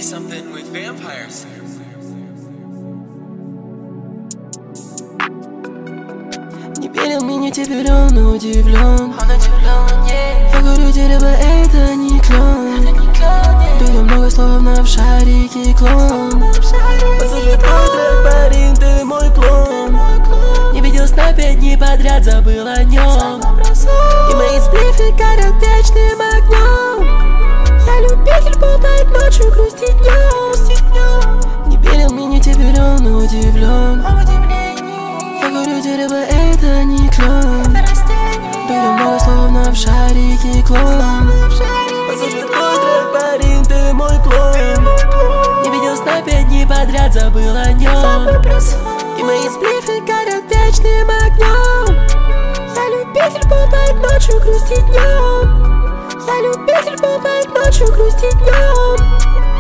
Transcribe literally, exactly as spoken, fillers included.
something with vampires. Не верил мне, теперь он удивлен. Он удивлен, yeah. Я говорю, дерево это не клен. Тут много словно в шарике клон. Послушай твой трек, парень, ты мой клон. Не видел сна пять дней подряд, забыл о нем. И мои сплифы горят вечным огнем. Я любитель болтать ночью, грустить днем. Не верил мне, теперь он удивлен. Я говорю, дерево это не клен. Тут много словно в шарике клон. Послушай твой трек, парень, ты мой клон. Не видел сна пять дней подряд, забыл о нем. И мои сплифы горят вечным огнем. Я любитель болтать ночью, грустить днем. Я любитель болтать ночью, грустить днем.